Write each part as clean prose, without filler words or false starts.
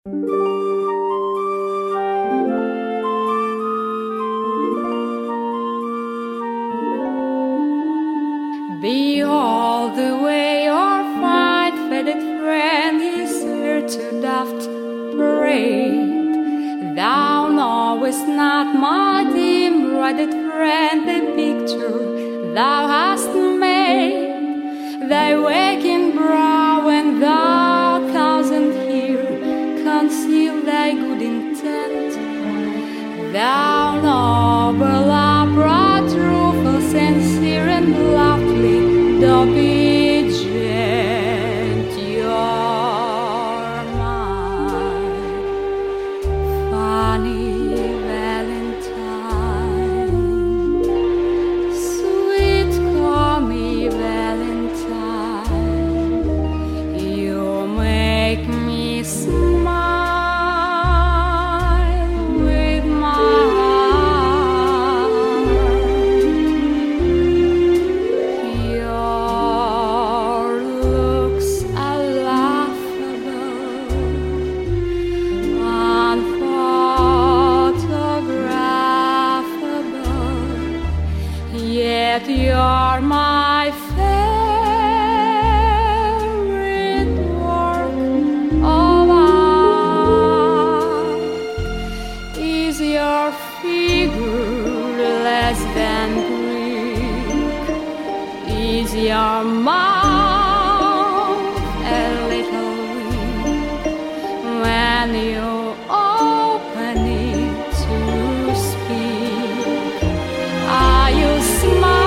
Behold the way your fine-faded friend is here to doth parade. Thou knowest not, my dim-brighted friend, the picture thou hast made. Thy waking brow and thou thousand here conceal thy good intent. Thou noble, upright, rueful, sincere, and lovely, thou be gent, you're my funny Valentine, sweet comy Valentine, you make me smile. You're my favorite work of art. Is your figure less than Greek? Is your mouth a little weak when you open it to speak? Are you smart?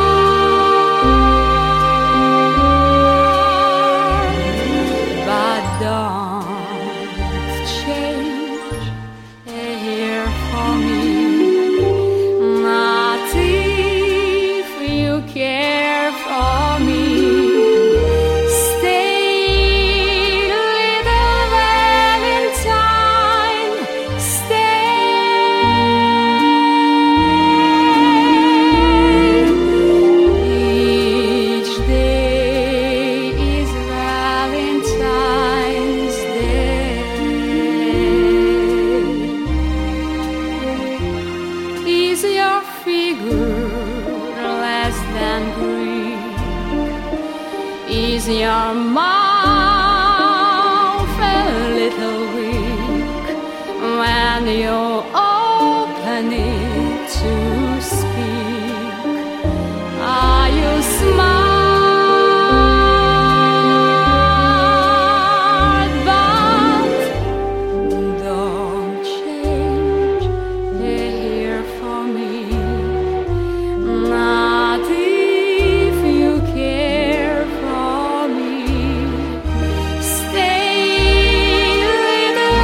Is your mouth a little weak when you open it to speak? Are you smart? But don't change here for me. Not if you care for me. Stay, little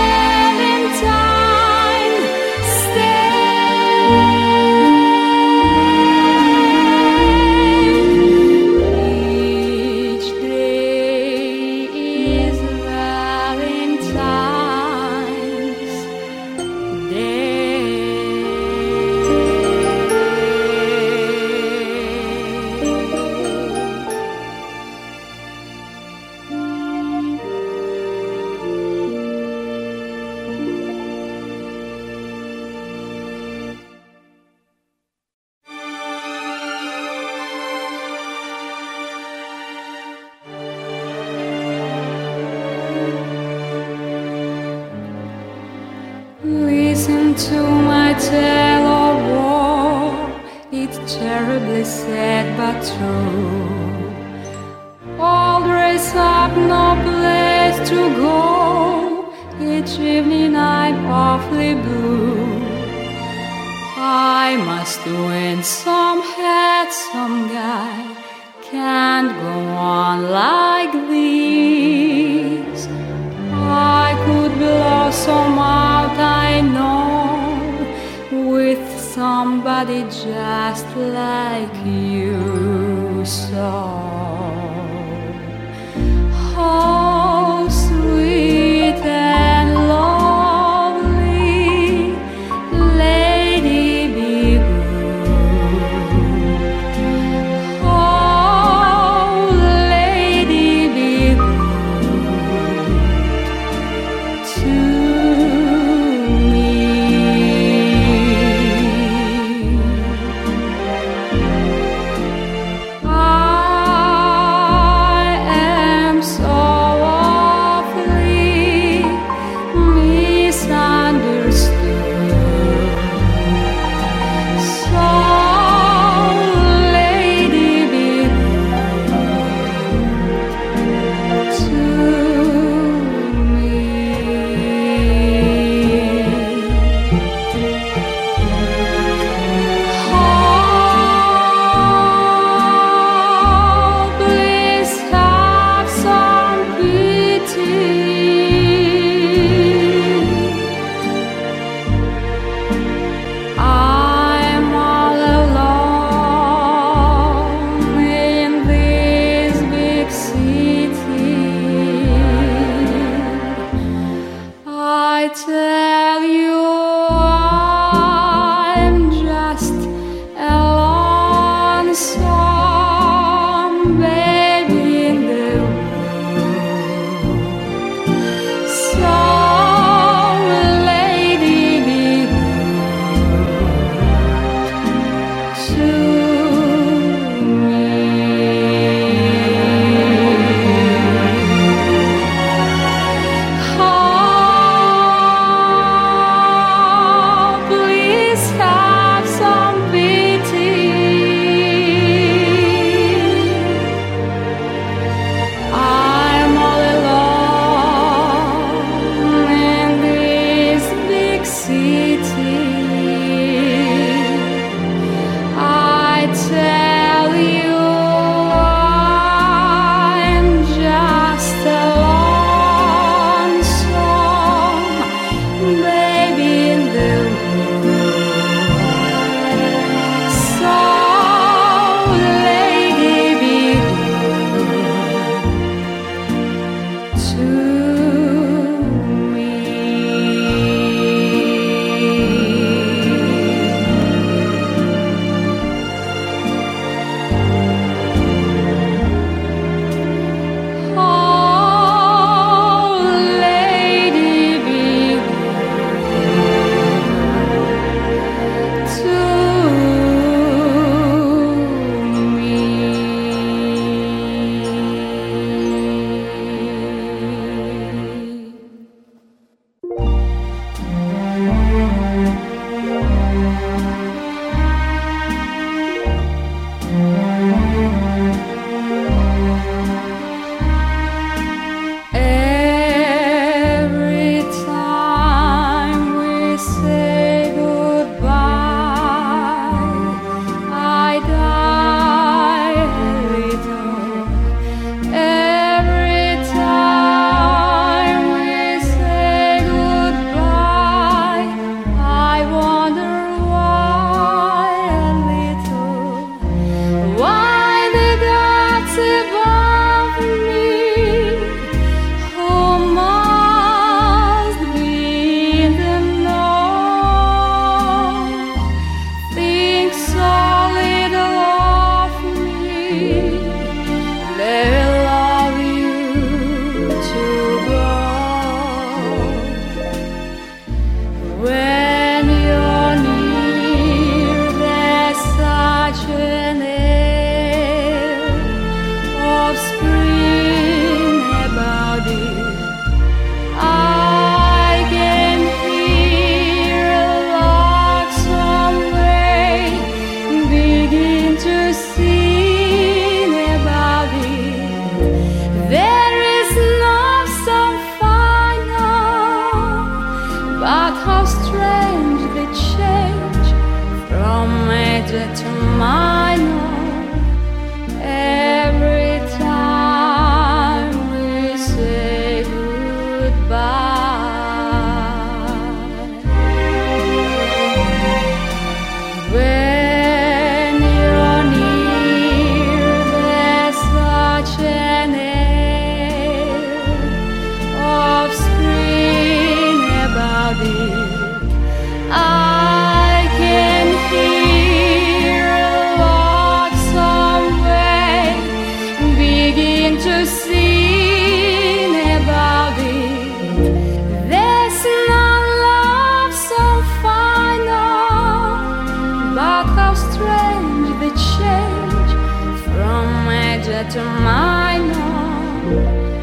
Valentine, stay. Each day is Valentine's Day. Listen to my tale of war. It's terribly sad but true. All dress up, no place to go. Each evening I'm awfully blue. I must win some handsome guy. Can't go on like this. I could blossom out, I know, with somebody just like you. So, how sweet and lovely, lady, be good. Oh, lady, be good to tell you I'm just a lonesome baby in the world. So lady, be good to me. How strange the change from major to minor. Every time we say goodbye, when you're near, there's such an air of spring about it. I can hear lots somewhere begin to sing about it. There's no love so final, but how strange the change from major to minor.